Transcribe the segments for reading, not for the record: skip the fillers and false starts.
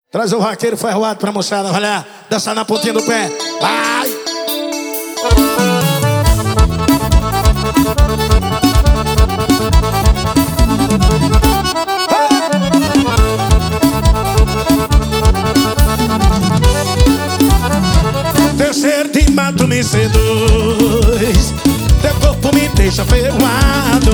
Traz o vaqueiro ferroado pra moçada, vai lá, dançar na pontinha do pé. Vai! Terceiro de mato me seduz, teu corpo me deixa ferroado.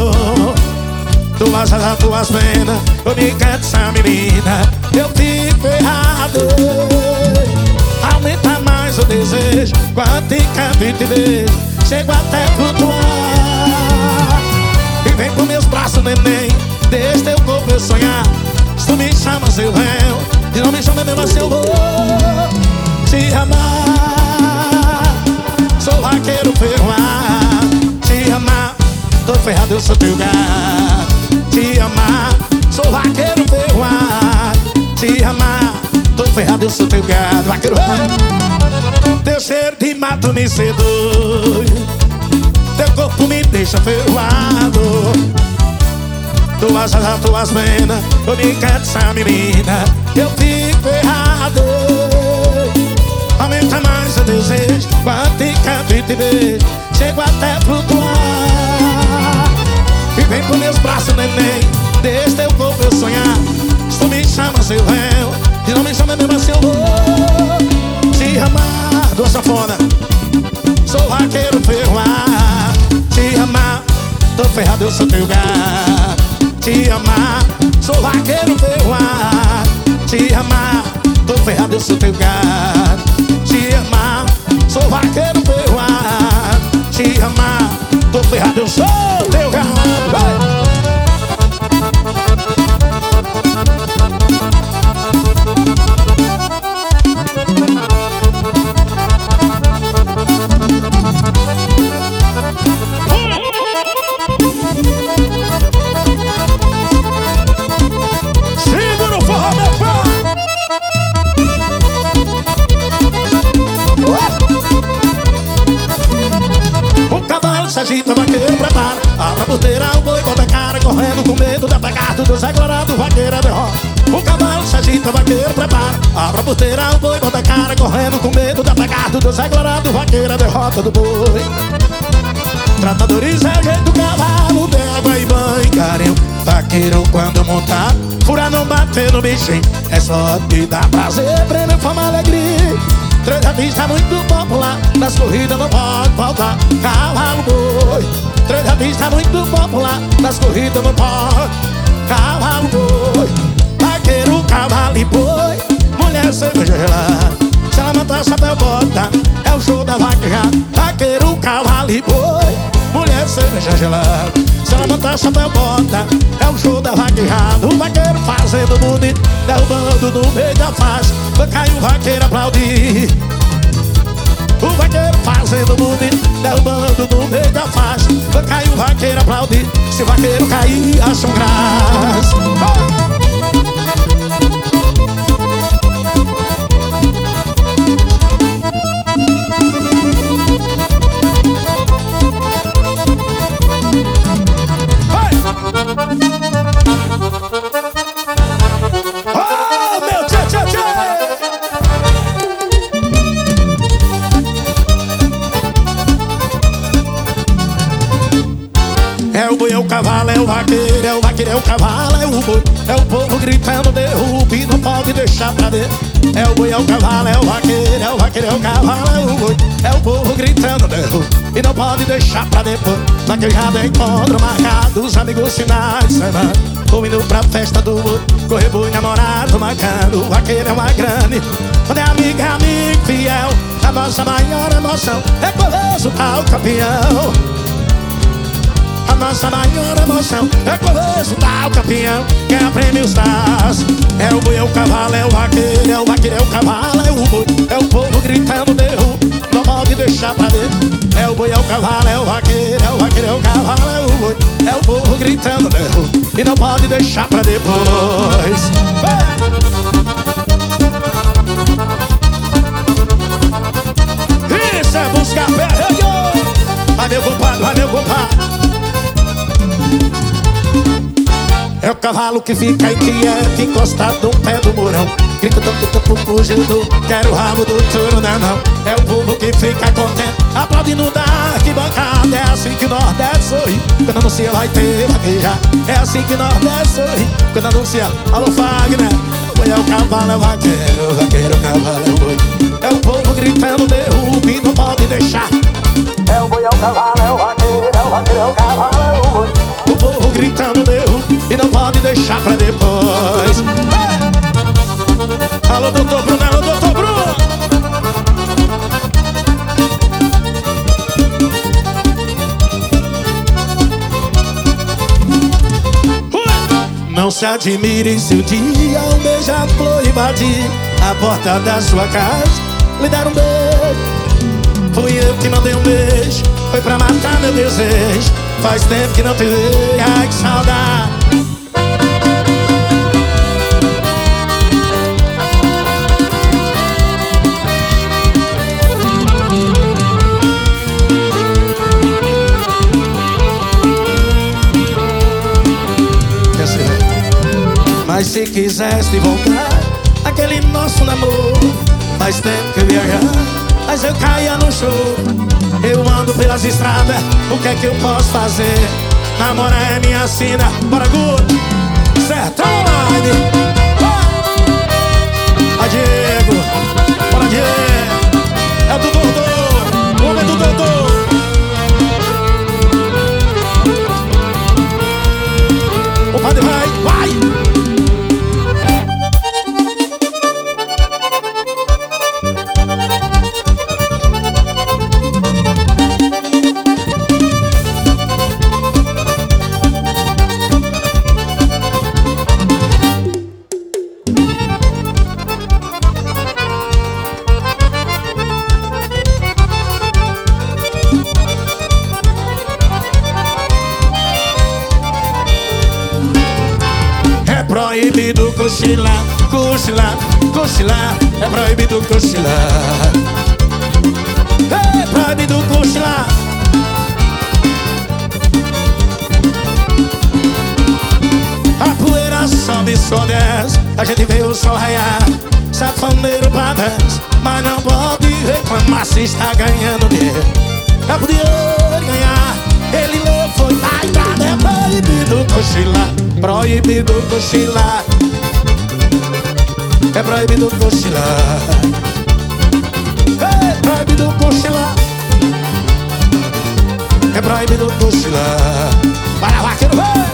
Tuas asas, tuas penas, eu me canto essa menina, eu fico errado. Aumenta mais o desejo, quando te canto e te beijo, chego até flutuar. E vem com meus braços, neném, deixa teu corpo eu sonhar. Se tu me chamas eu venho, se não me chama mesmo assim eu vou te amar. Sou vaqueiro ferroado, te amar. Tô ferrado, eu sou teu gato. Te amar, sou vaqueiro ferroado. Te amar, tô ferrado, eu sou teu gado. Vaqueiro, teu cheiro de mato me seduz, teu corpo me deixa ferroado. Tuas asas, tuas penas, eu me canto essa menina, eu fico errado. Aumenta mais o desejo, quando te canto e te beijo, chego até flutuar. E vem com meus braços, neném, deixa teu corpo eu sonhar. Se tu me chamas eu venho, se não me chama mesmo assim eu vou te amar. Do sanfona, sou vaqueiro ferroado. Te amar, tô ferrado, eu sou teu gato. Te amar, sou vaqueiro ferroado. Te amar, tô ferrado, eu sou teu gato. Te amar, sou vaqueiro ferroado. Te amar, tô ferrado, eu sou teu gato. Segura o forró, meu pai. O cavalo se agita, vaqueiro prepara. Abra a porteira, o boi bota a cara, correndo com medo da pegada do Zé Colorado, vaqueiro derrota. O cavalo se agita, vaqueiro prepara. Abra a porteira, o boi bota a cara, correndo com medo da pegada do Zé Colorado, vaqueiro derrota do boi. Tratadores é o jeito do cavalo, água e banho, carinho. Vaqueiro quando montar, fura não bater no bichinho, é só te dar prazer, prêmio, fama, alegria. Três da pista muito popular, nas corridas não pode faltar cavalo, boi. Três da pista muito popular, nas corridas não pode cavalo, boi. Vaqueiro, cavalo e boi, mulher cerveja gelada, se ela matar chapéu bota, é o show da vaquejada. Vaqueiro, cavalo e boi, mulher cerveja gelada, se ela matar chapéu bota, é o show da vaquejada. O vaqueiro fazendo bonito, derrubando no meio da faixa, vai cair o vaqueiro aplaudir. O vaqueiro fazendo bonito, derrubando no meio da faixa, vai cair o vaqueiro aplaudir. Se o vaqueiro cair, acha um graça. É o boi, é o cavalo, é o vaqueiro, é o vaqueiro, é o cavalo, é o boi. É o povo gritando, derruba e não pode deixar pra ver. É o boi, é o cavalo, é o vaqueiro, é o vaqueiro, é o cavalo, é o boi. É o povo gritando, derruba e não pode deixar pra depois. Vaquejada encontro marcado, os amigos finais de semana, ou indo pra festa do boi, correr boi, namorado, marcando. O vaqueiro é uma grande, quando é amigo, é amigo fiel. A nossa maior emoção é correr resultar o campeão. A nossa maior emoção é correr resultar o campeão. Ganha prêmios das. É o boi, é o cavalo, é o vaqueiro, é o vaqueiro, é o cavalo, é o boi. É o povo gritando, derruba, não pode deixar pra ver. É o boi, é o cavalo, é o vaqueiro, é o vaqueiro, é o cavalo, é o boi. É o povo gritando, derruba e não pode deixar pra depois. Isso é buscar pé, vai meu compadre, vai meu compadre. É o o cavalo que fica inquieto, encostado no pé do murão. Grita tanto tempo fugindo, quero o rabo do touro na mão. É o povo que fica contente, aplaudindo da arquibancada. É assim que Nordeste sorri, quando anuncia vai ter vaquejar. É assim que Nordeste sorri, quando anuncia alô Fagner. O boi é o cavalo, é o vaqueiro, o vaqueiro, o cavalo é o boi. É o povo gritando derrube, não pode deixar. É o boi, é o cavalo, é o vaqueiro, é o vaqueiro, é o cavalo, é o boi. O povo gritando derrube e não pode deixar pra depois. Alô, doutor Bruno, alô, doutor Bruno. Não se admire se o dia um beija-flor invadir a porta da sua casa, lhe dar um beijo. Fui eu que mandei um beijo, foi pra matar meu desejo. Faz tempo que não te vejo, ai que saudade. Mas se quisesse voltar aquele nosso namoro, faz tempo que eu viajar, mas eu caía no choro. Eu ando pelas estradas, o que é que eu posso fazer? Namorar é minha sina, bora Guto, Sertão Line. A Diego, bora Diego, é o do doutor, o homem do doutor. O padre vai. Proibido cochilar, cochilar, cochilar. É proibido cochilar. É proibido cochilar. A poeira sobe, só desce, a gente vê o sol raiar. Safoneiro pra dance, mas não pode reclamar se está ganhando dinheiro. É poder ganhar, ele não foi bailado. É proibido cochilar, proibido cochilar. É proibido cochilar. É proibido cochilar. É proibido cochilar. Para vaqueiro, vai!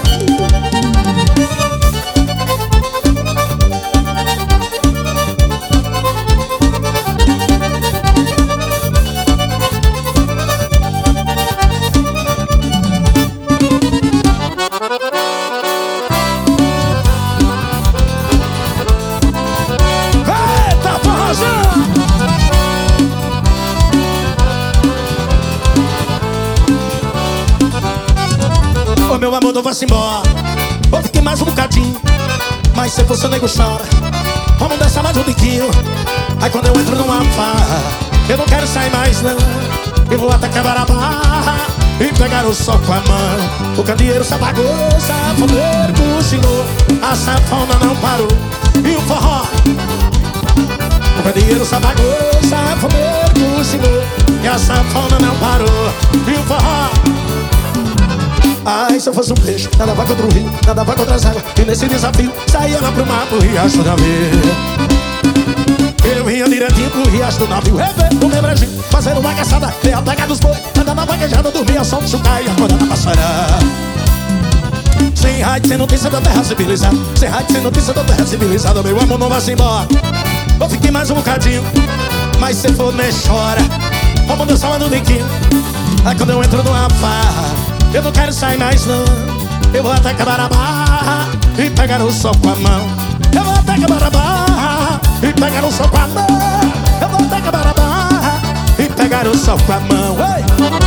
Ô meu amor, não vá-se embora, vou ficar mais um bocadinho. Mas se você nego chora, vamos dançar mais um biquinho. Aí quando eu entro numa farra, eu não quero sair mais não. Eu vou até quebrar a barra e pegar o sol com a mão. O candeeiro se apagou, o sanfoneiro cochilou, a sanfona não parou e o forró. O candeeiro se apagou, o sanfoneiro cochilou, e a sanfona não parou e o forró. Ai, se eu fosse um peixe, nada vai contra o rio, nada vai contra as águas. E nesse desafio, saía lá pro mar, pro riacho da Navio. Eu vinha direitinho pro riacho do Navio, rever o meu Brasil, fazendo uma caçada, ver a pega dos boi, andando vaquejando, dormia só no chucar e acordar na passarada. Sem rádio, sem notícia da terra civilizada, sem rádio, sem notícia da terra civilizada. Meu amor, não vai-se embora, vou ficar mais um bocadinho. Mas se for, nem chora, vamos dançar lá no biquinho. Aí quando eu entro numa farra, eu não quero sair mais não. Eu vou até acabar a barra e pegar o sol com a mão. Eu vou até acabar a barra e pegar o sol com a mão. Eu vou até acabar a barra e pegar o sol com a mão. Ei!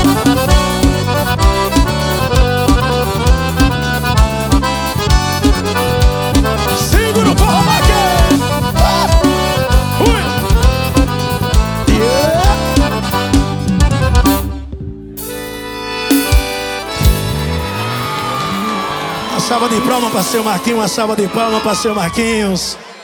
Segura o forró, salva de de palmas para seu Marquinhos, uma salva de palmas para seu Marquinhos.